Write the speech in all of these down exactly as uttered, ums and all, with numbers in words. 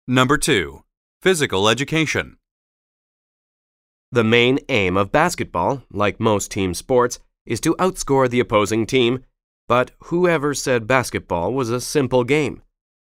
Number two. Physical education. The main aim of basketball, like most team sports, is to outscore the opposing team, but whoever said basketball was a simple game?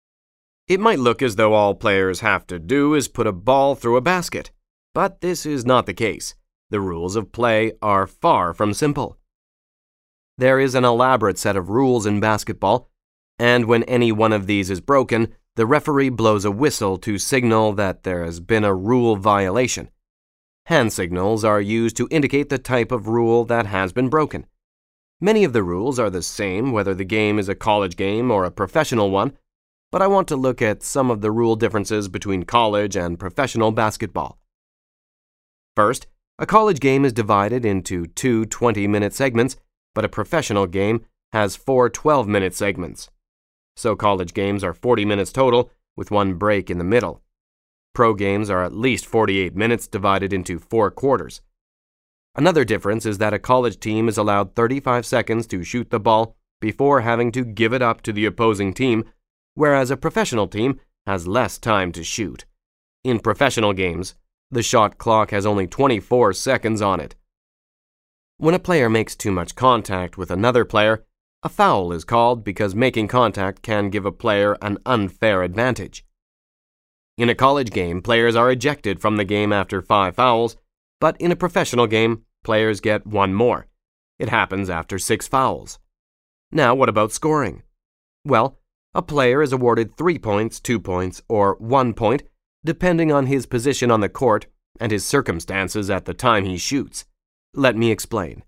It might look as though all players have to do is put a ball through a basket, but this is not the case. The rules of play are far from simple. There is an elaborate set of rules in basketball, and when any one of these is broken, the referee blows a whistle to signal that there has been a rule violation. Hand signals are used to indicate the type of rule that has been broken. Many of the rules are the same whether the game is a college game or a professional one, but I want to look at some of the rule differences between college and professional basketball. First, a college game is divided into two twenty-minute segments, but a professional game has four twelve-minute segments. So college games are forty minutes total, with one break in the middle. Pro games are at least forty-eight minutes divided into four quarters. Another difference is that a college team is allowed thirty-five seconds to shoot the ball before having to give it up to the opposing team, whereas a professional team has less time to shoot. In professional games, the shot clock has only twenty-four seconds on it. When a player makes too much contact with another player, a foul is called because making contact can give a player an unfair advantage. In a college game, players are ejected from the game after five fouls, but in a professional game, players get one more. It happens after six fouls. Now, what about scoring? Well, a player is awarded three points, two points, or one point, depending on his position on the court and his circumstances at the time he shoots. Let me explain.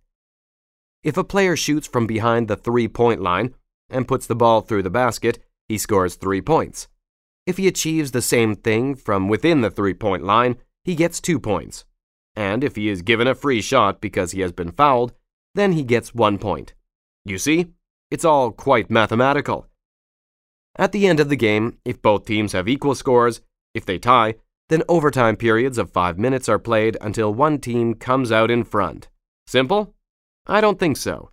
If a player shoots from behind the three-point line and puts the ball through the basket, he scores three points. If he achieves the same thing from within the three-point line, he gets two points. And if he is given a free shot because he has been fouled, then he gets one point. You see, it's all quite mathematical. At the end of the game, if both teams have equal scores, if they tie, then overtime periods of five minutes are played until one team comes out in front. Simple? I don't think so.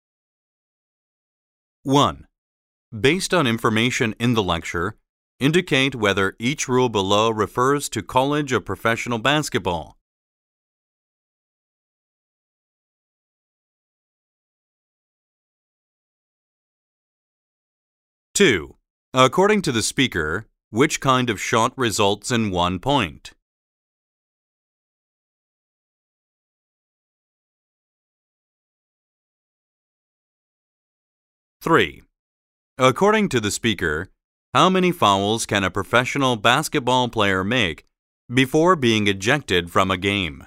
one. Based on information in the lecture, indicate whether each rule below refers to college or professional basketball. two. According to the speaker, which kind of shot results in one point? three. According to the speaker, how many fouls can a professional basketball player make before being ejected from a game?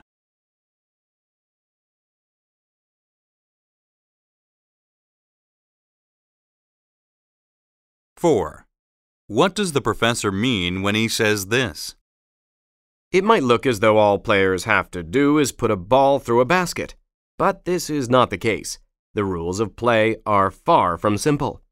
four. What does the professor mean when he says this? It might look as though all players have to do is put a ball through a basket, but this is not the case. The rules of play are far from simple.